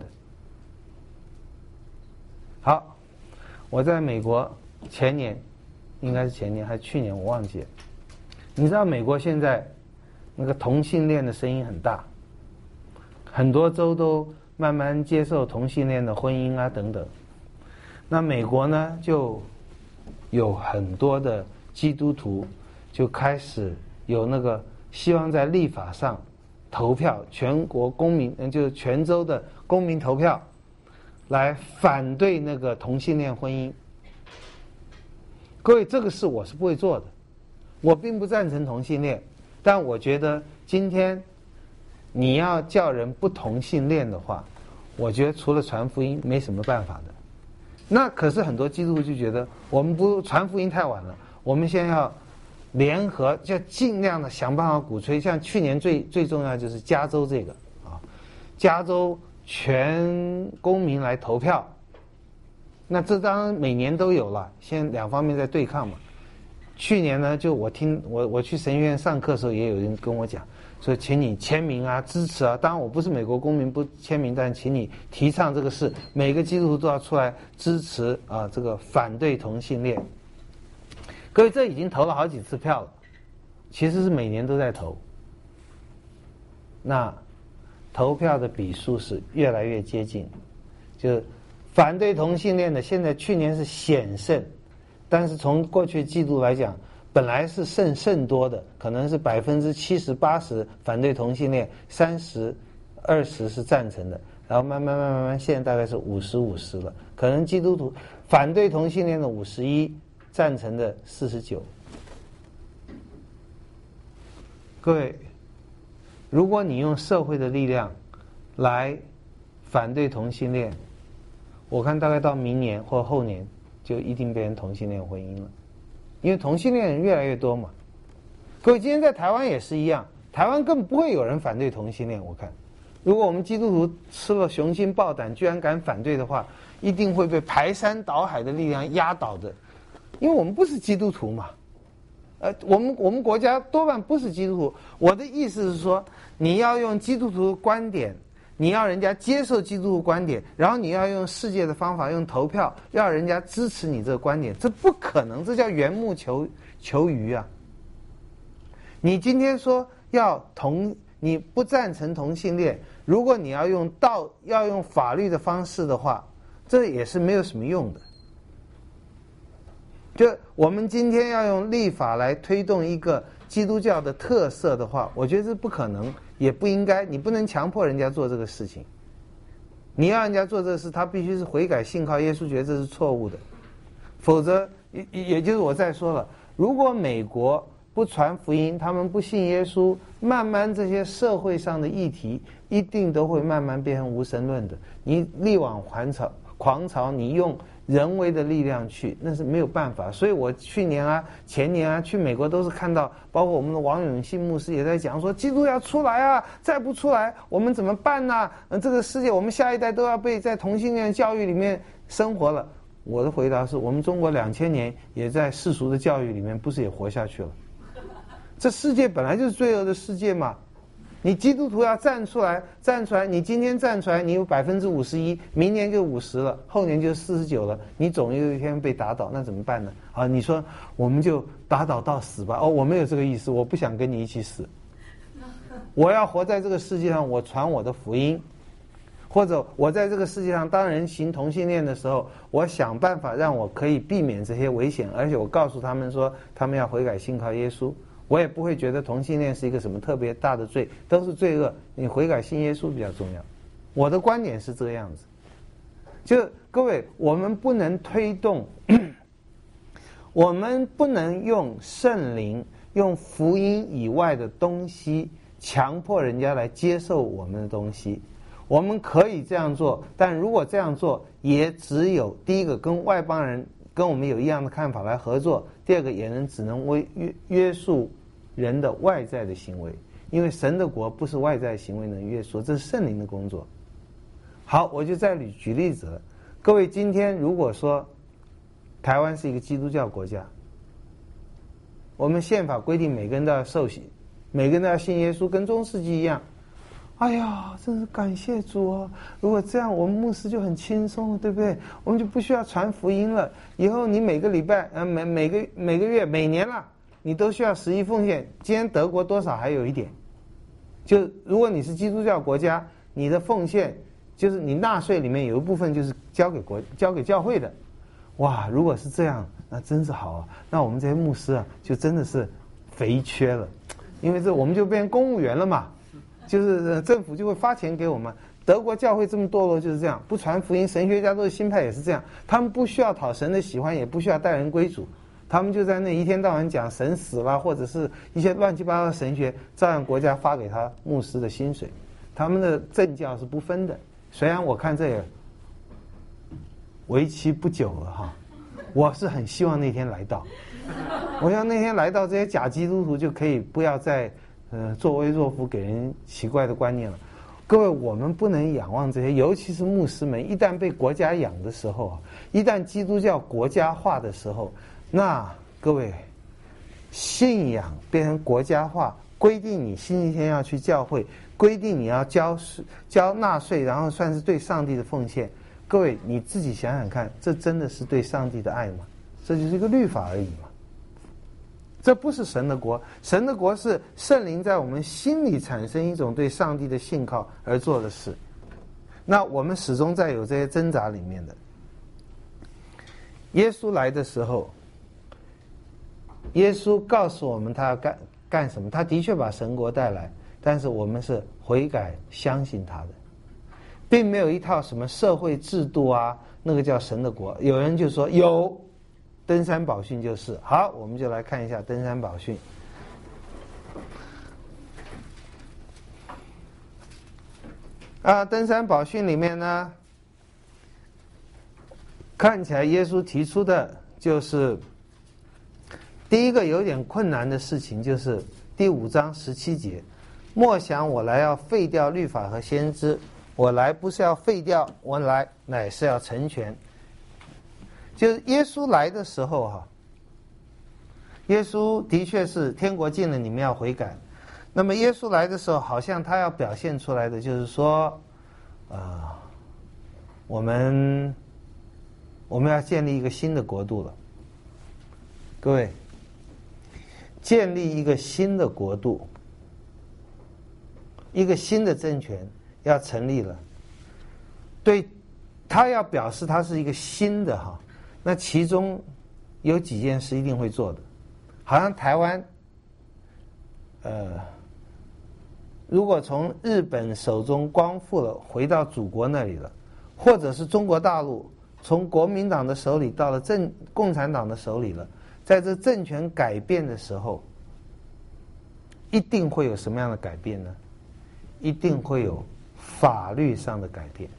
好，我在美国前年，应该是前年还是去年，我忘记了。你知道美国现在那个同性恋的声音很大，很多州都慢慢接受同性恋的婚姻啊等等。那美国呢，就有很多的基督徒就开始有那个希望在立法上投票，全国公民，嗯，就是全州的公民投票，来反对那个同性恋婚姻。各位，这个事我是不会做的，我并不赞成同性恋。但我觉得今天你要叫人不同性恋的话，我觉得除了传福音没什么办法的。那可是很多基督徒就觉得我们不传福音太晚了，我们现在要联合，就尽量的想办法鼓吹。像去年最最重要就是加州这个啊，加州全公民来投票，那这当然每年都有了，现在两方面在对抗嘛。去年呢，就我听我我去神学院上课的时候，也有人跟我讲说，请你签名啊，支持啊。当然我不是美国公民，不签名，但请你提倡这个事，每个基督徒都要出来支持啊，这个反对同性恋。各位，这已经投了好几次票了，其实是每年都在投。那投票的比数是越来越接近，就是反对同性恋的，现在去年是险胜。但是从过去季度来讲，本来是胜胜多的，可能是百分之七十八十反对同性恋，三十二十是赞成的，然后慢慢慢慢慢慢，现在大概是五十五十了，可能基督徒反对同性恋的五十一，赞成的四十九。各位，如果你用社会的力量来反对同性恋，我看大概到明年或后年就一定变成同性恋婚姻了，因为同性恋人越来越多嘛。各位，今天在台湾也是一样，台湾根本不会有人反对同性恋。我看，如果我们基督徒吃了雄心豹胆，居然敢反对的话，一定会被排山倒海的力量压倒的，因为我们不是基督徒嘛。呃，我们我们国家多半不是基督徒。我的意思是说，你要用基督徒的观点，你要人家接受基督徒观点，然后你要用世界的方法，用投票，要人家支持你这个观点，这不可能，这叫缘木求求鱼啊！你今天说要同，你不赞成同性恋，如果你要用道，要用法律的方式的话，这也是没有什么用的。就我们今天要用立法来推动一个基督教的特色的话，我觉得这不可能，也不应该。你不能强迫人家做这个事情，你要人家做这个事，他必须是悔改信靠耶稣，觉得这是错误的，否则也也就是我再说了，如果美国不传福音，他们不信耶稣，慢慢这些社会上的议题一定都会慢慢变成无神论的。你力挽狂潮，狂潮，你用人为的力量去，那是没有办法。所以我去年啊、前年啊去美国都是看到，包括我们的王永信牧师也在讲说，基督要出来啊，再不出来我们怎么办呢？嗯，这个世界我们下一代都要被在同性恋教育里面生活了。我的回答是，我们中国两千年也在世俗的教育里面，不是也活下去了？这世界本来就是罪恶的世界嘛。你基督徒要站出来，站出来！你今天站出来，你有百分之五十一，明年就五十了，后年就四十九了，你总有一天被打倒，那怎么办呢？啊，你说我们就打倒到死吧？哦，我没有这个意思，我不想跟你一起死，我要活在这个世界上，我传我的福音，或者我在这个世界上当人行同性恋的时候，我想办法让我可以避免这些危险，而且我告诉他们说，他们要悔改信靠耶稣。我也不会觉得同性恋是一个什么特别大的罪，都是罪恶，你悔改信耶稣比较重要。我的观点是这个样子。就各位，我们不能推动，我们不能用圣灵、用福音以外的东西强迫人家来接受我们的东西。我们可以这样做，但如果这样做，也只有第一个跟外邦人跟我们有一样的看法来合作；第二个也能只能为约约束人的外在的行为，因为神的国不是外在行为能约束，这是圣灵的工作。好，我就再举举例子了。各位，今天如果说台湾是一个基督教国家，我们宪法规定每个人都要受洗，每个人都要信耶稣，跟中世纪一样。哎呀，真是感谢主啊！如果这样，我们牧师就很轻松了，对不对？我们就不需要传福音了。以后你每个礼拜，呃，每每个每个月、每年啦，你都需要十一奉献。今天德国多少还有一点，就如果你是基督教国家，你的奉献就是你纳税里面有一部分就是交给国、交给教会的。哇，如果是这样，那真是好啊！那我们这些牧师啊，就真的是肥缺了，因为这我们就变成公务员了嘛。就是政府就会发钱给我们。德国教会这么堕落就是这样，不传福音，神学家都是新派也是这样，他们不需要讨神的喜欢，也不需要带人归主，他们就在那一天到晚讲神死了，或者是一些乱七八糟的神学，照样国家发给他牧师的薪水，他们的政教是不分的。虽然我看这也为期不久了哈，我是很希望那天来到，我想那天来到，这些假基督徒就可以不要再呃作威作福，给人奇怪的观念了。各位，我们不能仰望这些，尤其是牧师们，一旦被国家养的时候啊，一旦基督教国家化的时候，那各位信仰变成国家化，规定你星期天要去教会，规定你要交交纳税，然后算是对上帝的奉献。各位你自己想想看，这真的是对上帝的爱吗？这就是一个律法而已嘛。这不是神的国，神的国是圣灵在我们心里产生一种对上帝的信靠而做的事。那我们始终在有这些挣扎里面的。耶稣来的时候，耶稣告诉我们他要干干什么，他的确把神国带来，但是我们是悔改相信他的，并没有一套什么社会制度啊，那个叫神的国。有人就说有，登山宝训就是。好，我们就来看一下登山宝训。啊，登山宝训里面呢，看起来耶稣提出的就是第一个有点困难的事情，就是第五章十七节，莫想我来要废掉律法和先知，我来不是要废掉，我来乃是要成全。就是耶稣来的时候哈、啊，耶稣的确是天国近了，你们要悔改。那么耶稣来的时候，好像他要表现出来的就是说，呃，我们我们要建立一个新的国度了。各位，建立一个新的国度，一个新的政权要成立了，对，他要表示他是一个新的哈。那其中有几件事一定会做的，好像台湾，呃，如果从日本手中光复了，回到祖国那里了，或者是中国大陆从国民党的手里到了政共产党的手里了，在这政权改变的时候，一定会有什么样的改变呢？一定会有法律上的改变。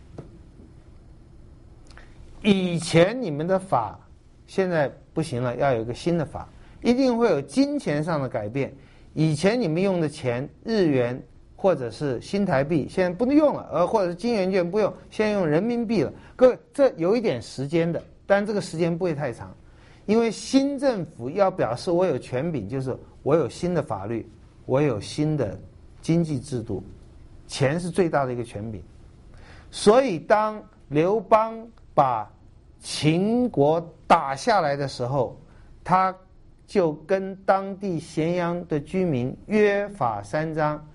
以前你们的法现在不行了，要有一个新的法，一定会有金钱上的改变。以前你们用的钱日元或者是新台币，现在不能用了，呃，或者是金圆券不用，现在用人民币了。各位，这有一点时间的，但这个时间不会太长，因为新政府要表示我有权柄，就是我有新的法律，我有新的经济制度，钱是最大的一个权柄。所以当刘邦把秦国打下来的时候，他就跟当地咸阳的居民约法三章，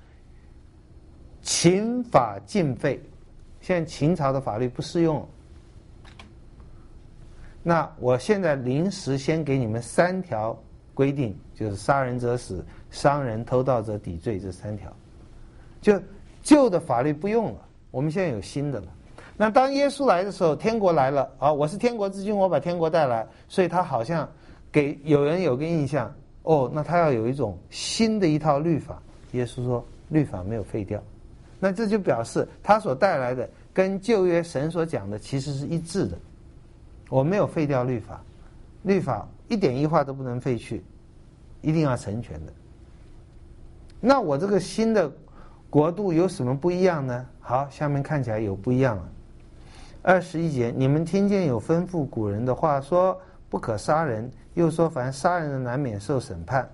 秦法尽废。现在秦朝的法律不适用了，那我现在临时先给你们三条规定，就是杀人者死，伤人偷盗者抵罪，这三条。就旧的法律不用了，我们现在有新的了。那当耶稣来的时候，天国来了啊！我是天国之君，我把天国带来，所以他好像给有人有个印象，哦，那他要有一种新的一套律法。耶稣说，律法没有废掉，那这就表示他所带来的跟旧约神所讲的其实是一致的。我没有废掉律法， 律法一点一画都不能废去，一定要成全的。那我这个新的国度有什么不一样呢？好，下面看起来有不一样了。二十一节，你们听见有吩咐古人的话，说不可杀人，又说凡杀人的难免受审判。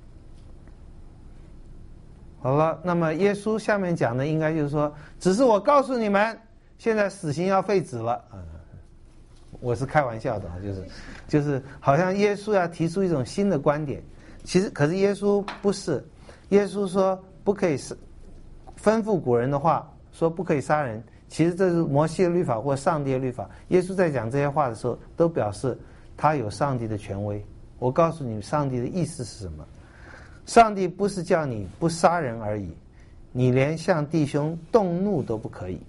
好了，那么耶稣下面讲的应该就是说，只是我告诉你们，现在死刑要废止了。嗯，我是开玩笑的，就是就是好像耶稣要提出一种新的观点，其实可是耶稣不是，耶稣说不可以是吩咐古人的话，说不可以杀人。其实这是摩西的律法或上帝的律法。耶稣在讲这些话的时候，都表示他有上帝的权威。我告诉你，上帝的意思是什么？上帝不是叫你不杀人而已，你连向弟兄动怒都不可以。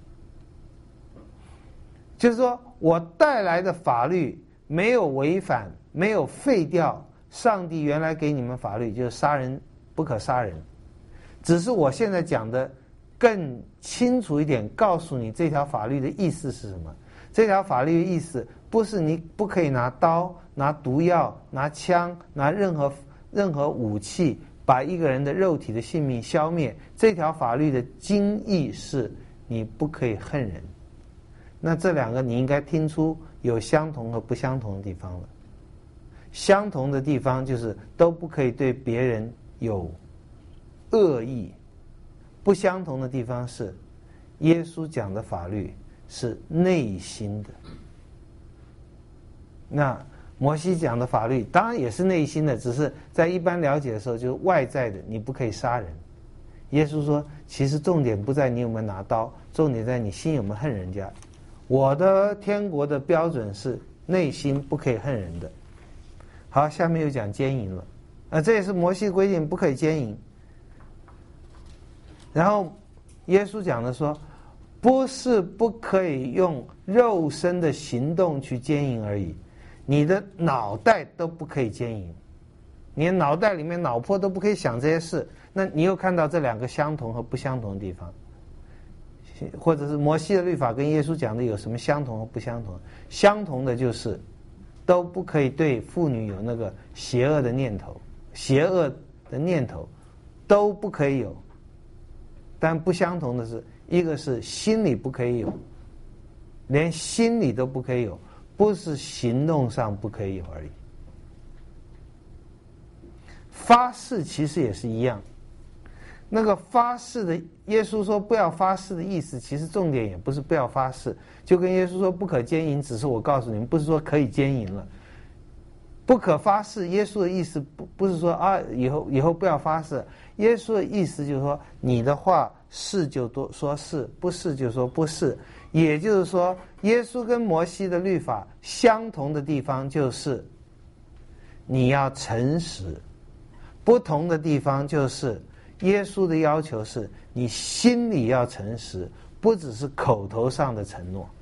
就是说我带来的法律没有违反，没有废掉上帝原来给你们法律，就是杀人不可杀人。只是我现在讲的更清楚一点，告诉你这条法律的意思是什么。这条法律的意思不是你不可以拿刀、拿毒药、拿枪、拿任何任何武器把一个人的肉体的性命消灭。这条法律的精义是你不可以恨人。那这两个你应该听出有相同和不相同的地方了。相同的地方就是都不可以对别人有恶意，不相同的地方是耶稣讲的法律是内心的，那摩西讲的法律当然也是内心的，只是在一般了解的时候就是外在的，你不可以杀人。耶稣说其实重点不在你有没有拿刀，重点在你心有没有恨人家。我的天国的标准是内心不可以恨人的。好，下面又讲奸淫了，啊，这也是摩西规定不可以奸淫。然后耶稣讲的说，不是不可以用肉身的行动去奸淫而已，你的脑袋都不可以奸淫，你的脑袋里面脑波都不可以想这些事。那你又看到这两个相同和不相同的地方，或者是摩西的律法跟耶稣讲的有什么相同和不相同？相同的就是都不可以对妇女有那个邪恶的念头，邪恶的念头都不可以有。但不相同的是，一个是心里不可以有，连心里都不可以有，不是行动上不可以有而已。发誓其实也是一样，那个发誓的，耶稣说不要发誓的意思，其实重点也不是不要发誓，就跟耶稣说不可奸淫，只是我告诉你们，不是说可以奸淫了。不可发誓，耶稣的意思不不是说啊以后以后不要发誓，耶稣的意思就是说你的话是就多说是，不是就说不是。也就是说，耶稣跟摩西的律法相同的地方就是你要诚实，不同的地方就是耶稣的要求是你心里要诚实，不只是口头上的承诺。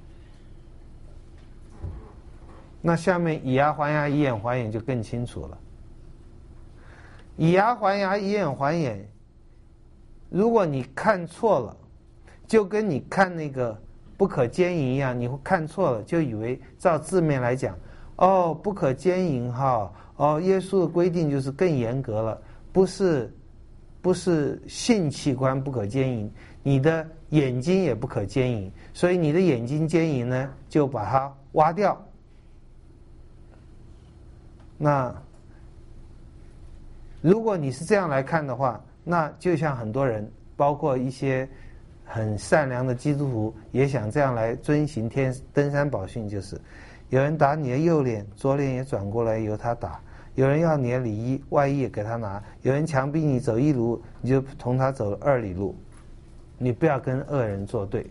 那下面以牙还牙，以眼还眼就更清楚了。以牙还牙，以眼还眼，如果你看错了，就跟你看那个不可奸淫一样，你会看错了，就以为照字面来讲，哦，不可奸淫哈，哦，耶稣的规定就是更严格了，不是不是性器官不可奸淫，你的眼睛也不可奸淫，所以你的眼睛奸淫呢，就把它挖掉。那如果你是这样来看的话，那就像很多人，包括一些很善良的基督徒，也想这样来遵行天登山宝训，就是有人打你的右脸，左脸也转过来由他打；有人要你的里衣，外衣也给他拿；有人强逼你走一路，你就同他走二里路。你不要跟恶人作对。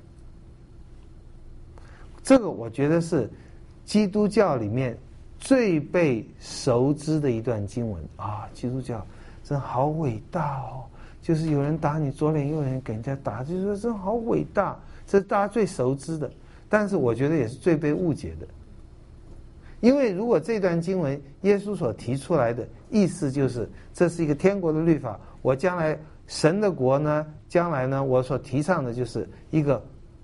这个我觉得是基督教里面最被熟知的一段经文啊！基督教真好伟大哦！就是有人打你左脸，右脸给人家打，就说真好伟大，这是大家最熟知的。但是我觉得也是最被误解的，因为如果这段经文耶稣所提出来的意思就是这是一个天国的律法，我将来神的国呢，将来呢，我所提倡的就是一个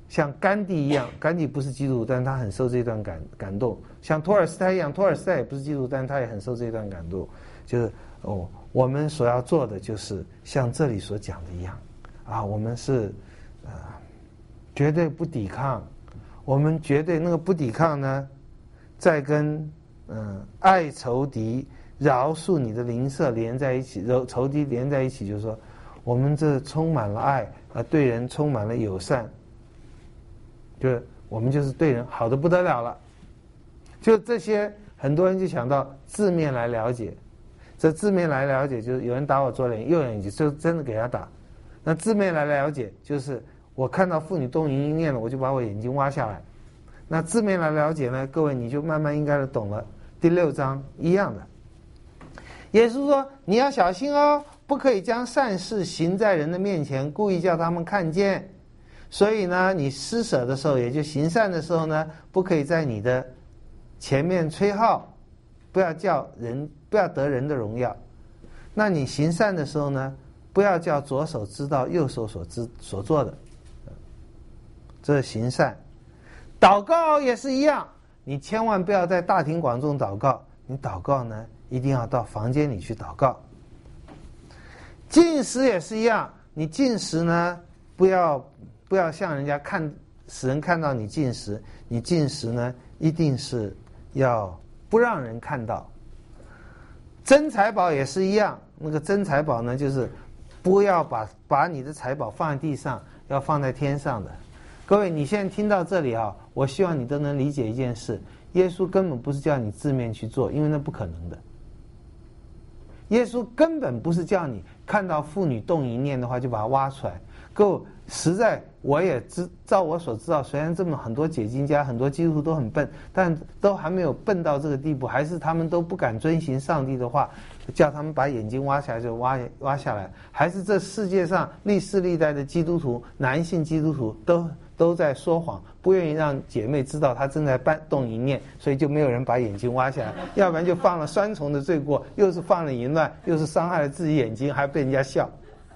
像甘地一样，甘地不是基督徒，但是他很受这段感感动。像托尔斯泰一样，托尔斯泰也不是基督徒，但是他也很受这段感动。就是哦，我们所要做的就是像这里所讲的一样，啊，我们是呃绝对不抵抗，我们绝对那个不抵抗呢，在跟嗯、呃、爱仇敌、饶恕你的邻舍连在一起，仇仇敌连在一起，就是说我们这充满了爱，啊，对人充满了友善。就是我们就是对人好的不得了了，就这些很多人就想到字面来了解，这字面来了解就是有人打我左脸右眼，就真的给他打。那字面来了解就是我看到妇女动淫淫念了，我就把我眼睛挖下来。那字面来了解呢，各位你就慢慢应该都懂了。第六章一样的，耶稣说你要小心哦，不可以将善事行在人的面前，故意叫他们看见。所以呢，你施舍的时候，也就行善的时候呢，不可以在你的前面吹号，不要叫人，不要得人的荣耀。那你行善的时候呢，不要叫左手知道右手所知所做的，这是行善。祷告也是一样，你千万不要在大庭广众祷告，你祷告呢，一定要到房间里去祷告。进食也是一样，你进食呢，不要。不要向人家看，使人看到你进食。你进食呢，一定是要不让人看到。争财宝也是一样，那个争财宝呢，就是不要把把你的财宝放在地上，要放在天上的。各位，你现在听到这里啊，我希望你都能理解一件事：耶稣根本不是叫你字面去做，因为那不可能的。耶稣根本不是叫你看到妇女动淫念的话就把它挖出来。各位，实在我也知照我所知道，虽然这么很多解经家、很多基督徒都很笨，但都还没有笨到这个地步，还是他们都不敢遵行上帝的话，叫他们把眼睛挖下来就挖挖下来。还是这世界上历世历代的基督徒，男性基督徒都都在说谎，不愿意让姐妹知道他正在搬动淫念，所以就没有人把眼睛挖下来，要不然就犯了双重的罪过，又是犯了淫乱，又是伤害了自己眼睛，还被人家笑。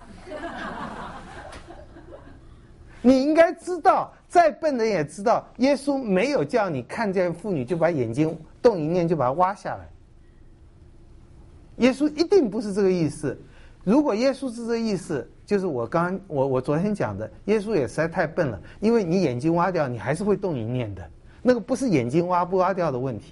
你应该知道，再笨的人也知道，耶稣没有叫你看见妇女就把眼睛动淫念就把它挖下来。耶稣一定不是这个意思。如果耶稣是这个意思，就是我刚我我昨天讲的，耶稣也实在太笨了，因为你眼睛挖掉，你还是会动淫念的，那个不是眼睛挖不挖掉的问题。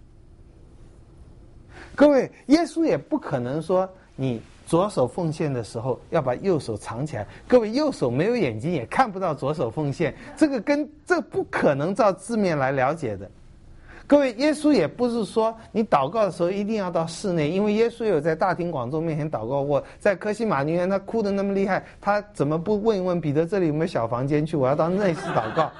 各位，耶稣也不可能说你左手奉献的时候要把右手藏起来。各位，右手没有眼睛也看不到左手奉献，这个跟这不可能照字面来了解的。各位，耶稣也不是说你祷告的时候一定要到室内，因为耶稣有在大庭广众面前祷告过，在客西马尼园他哭得那么厉害，他怎么不问一问彼得这里有没有小房间去，我要到内室祷告。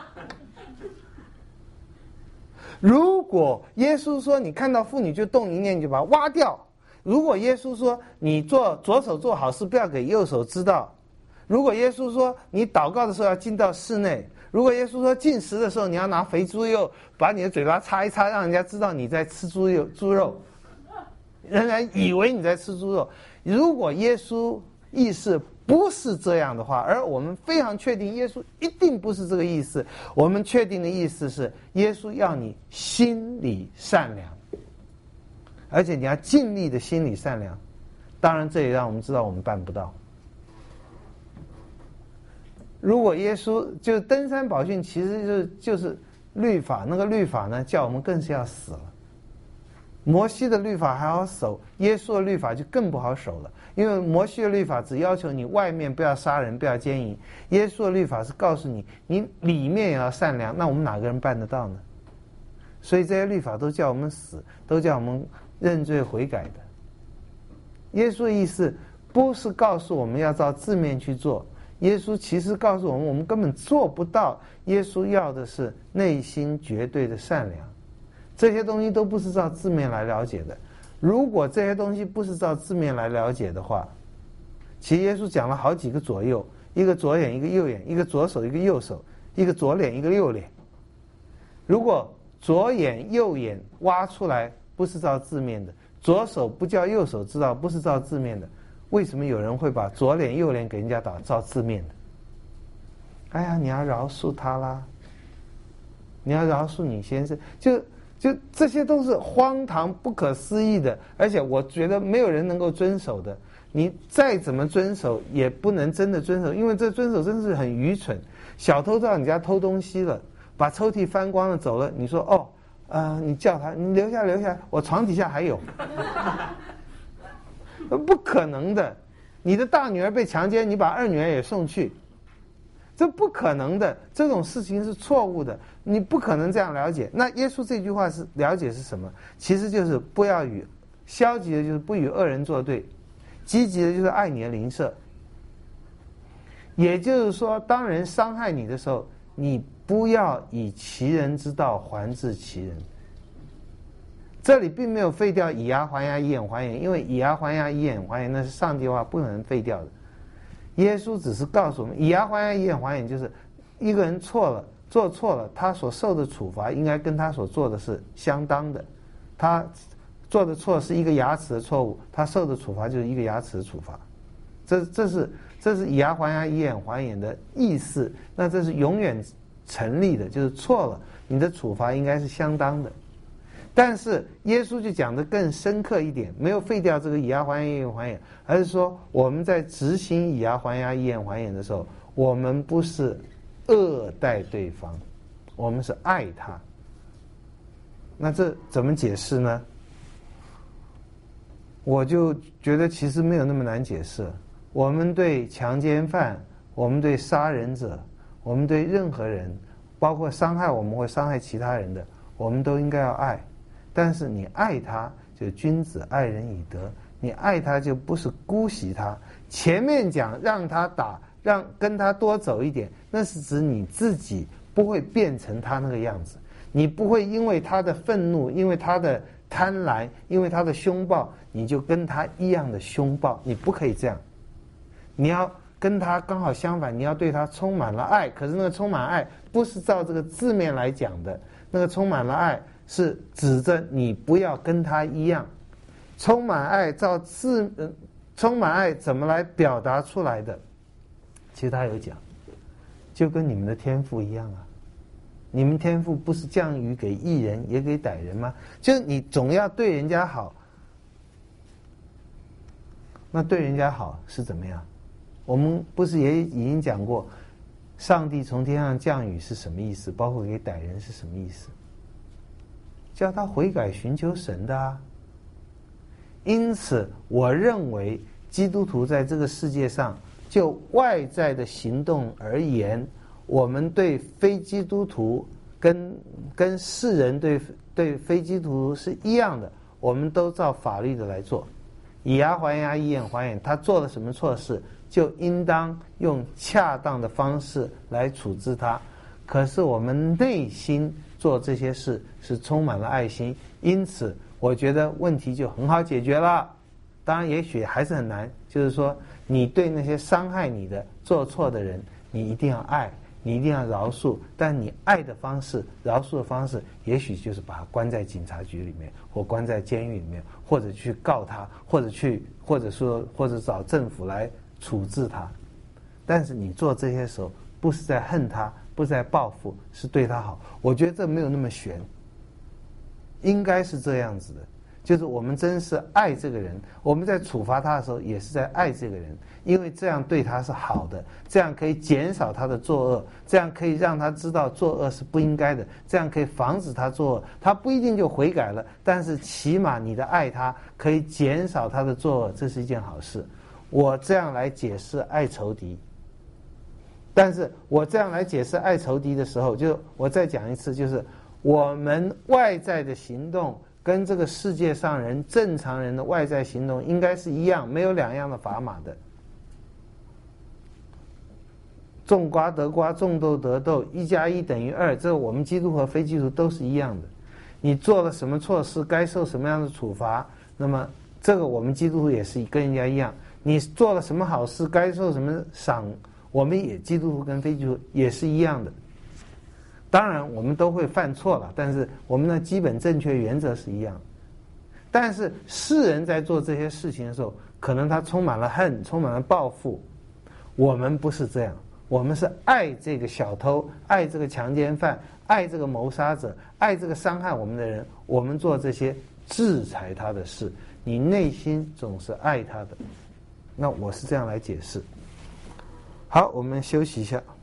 如果耶稣说你看到妇女就动淫念，你就把它挖掉。如果耶稣说你做左手做好事不要给右手知道，如果耶稣说你祷告的时候要进到室内，如果耶稣说进食的时候你要拿肥猪肉把你的嘴巴擦一擦，让人家知道你在吃猪肉猪肉，人家以为你在吃猪肉。如果耶稣意思不是这样的话，而我们非常确定耶稣一定不是这个意思，我们确定的意思是耶稣要你心里善良，而且你要尽力的心理善良。当然这也让我们知道我们办不到。如果耶稣就登山宝训其实就是就是律法，那个律法呢叫我们更是要死了。摩西的律法还好守，耶稣的律法就更不好守了，因为摩西的律法只要求你外面不要杀人不要奸淫，耶稣的律法是告诉你你里面也要善良，那我们哪个人办得到呢？所以这些律法都叫我们死，都叫我们认罪悔改的。耶稣的意思不是告诉我们要照字面去做，耶稣其实告诉我们我们根本做不到，耶稣要的是内心绝对的善良。这些东西都不是照字面来了解的。如果这些东西不是照字面来了解的话，其实耶稣讲了好几个左右，一个左眼一个右眼，一个左手一个右手，一个左脸一个右脸。如果左眼右眼挖出来不是照字面的，左手不叫右手知道不是照字面的，为什么有人会把左脸右脸给人家打照字面的？ 哎呀，你要饶恕他啦，你要饶恕你先生，就就这些都是荒唐不可思议的，而且我觉得没有人能够遵守的。你再怎么遵守，也不能真的遵守，因为这遵守真是很愚蠢。小偷到你家偷东西了，把抽屉翻光了走了，你说哦，呃，你叫他，你留下留下，我床底下还有，不可能的。你的大女儿被强奸，你把二女儿也送去，这不可能的，这种事情是错误的，你不可能这样了解。那耶稣这句话是了解是什么？其实就是不要与消极的，就是不与恶人作对。积极的就是爱你的邻舍，也就是说，当人伤害你的时候，你不要以其人之道还治其人。这里并没有废掉以牙还牙以眼还眼，因为以牙还牙以眼还眼那是上帝的话，不可能废掉的。耶稣只是告诉我们，以牙还牙以眼还眼，就是一个人错了做错了，他所受的处罚应该跟他所做的是相当的。他做的错是一个牙齿的错误，他受的处罚就是一个牙齿的处罚，这这是这是以牙还牙以眼还眼的意思。那这是永远成立的，就是错了，你的处罚应该是相当的。但是耶稣就讲得更深刻一点，没有废掉这个以牙还牙以眼还眼，而是说我们在执行以牙还牙以眼还眼的时候，我们不是恶待对方，我们是爱他。那这怎么解释呢？我就觉得其实没有那么难解释。我们对强奸犯，我们对杀人者，我们对任何人，包括伤害我们或伤害其他人的，我们都应该要爱。但是你爱他，就君子爱人以德，你爱他就不是姑息他。前面讲让他打，让跟他多走一点，那是指你自己不会变成他那个样子，你不会因为他的愤怒，因为他的贪婪，因为他的凶暴，你就跟他一样的凶暴，你不可以这样。你要跟他刚好相反，你要对他充满了爱。可是那个充满爱不是照这个字面来讲的，那个充满了爱是指着你不要跟他一样。充满爱照字、呃、充满爱怎么来表达出来的？其实他有讲，就跟你们的天父一样啊。你们天父不是降雨给义人也给歹人吗？就是你总要对人家好。那对人家好是怎么样？我们不是也已经讲过，上帝从天上降雨是什么意思？包括给歹人是什么意思？叫他悔改寻求神的啊。因此我认为基督徒在这个世界上，就外在的行动而言，我们对非基督徒跟跟世人对对非基督徒是一样的，我们都照法律的来做，以牙还牙以眼还眼。他做了什么错事，就应当用恰当的方式来处置他。可是我们内心做这些事是充满了爱心，因此我觉得问题就很好解决了。当然也许还是很难，就是说你对那些伤害你的做错的人，你一定要爱，你一定要饶恕，但你爱的方式，饶恕的方式，也许就是把他关在警察局里面，或关在监狱里面，或者去告他，或者去或者说或者找政府来处置他。但是你做这些时候，不是在恨他，不是在报复，是对他好。我觉得这没有那么玄，应该是这样子的，就是我们真是爱这个人，我们在处罚他的时候也是在爱这个人，因为这样对他是好的，这样可以减少他的作恶，这样可以让他知道作恶是不应该的，这样可以防止他作恶。他不一定就悔改了，但是起码你的爱他可以减少他的作恶，这是一件好事。我这样来解释爱仇敌，但是我这样来解释爱仇敌的时候，就我再讲一次，就是我们外在的行动跟这个世界上人正常人的外在行动应该是一样，没有两样的砝码的。种瓜得瓜，种豆得豆，一加一等于二，这我们基督和非基督都是一样的。你做了什么错事，该受什么样的处罚，那么这个我们基督徒也是跟人家一样。你做了什么好事，该受什么赏，我们也基督徒跟非基督徒也是一样的。当然我们都会犯错了，但是我们的基本正确原则是一样。但是世人在做这些事情的时候，可能他充满了恨，充满了报复。我们不是这样， 我们是爱这个小偷，爱这个强奸犯，爱这个谋杀者，爱这个伤害我们的人，我们做这些制裁他的事，你内心总是爱他的。那我是这样来解释。好，我们休息一下。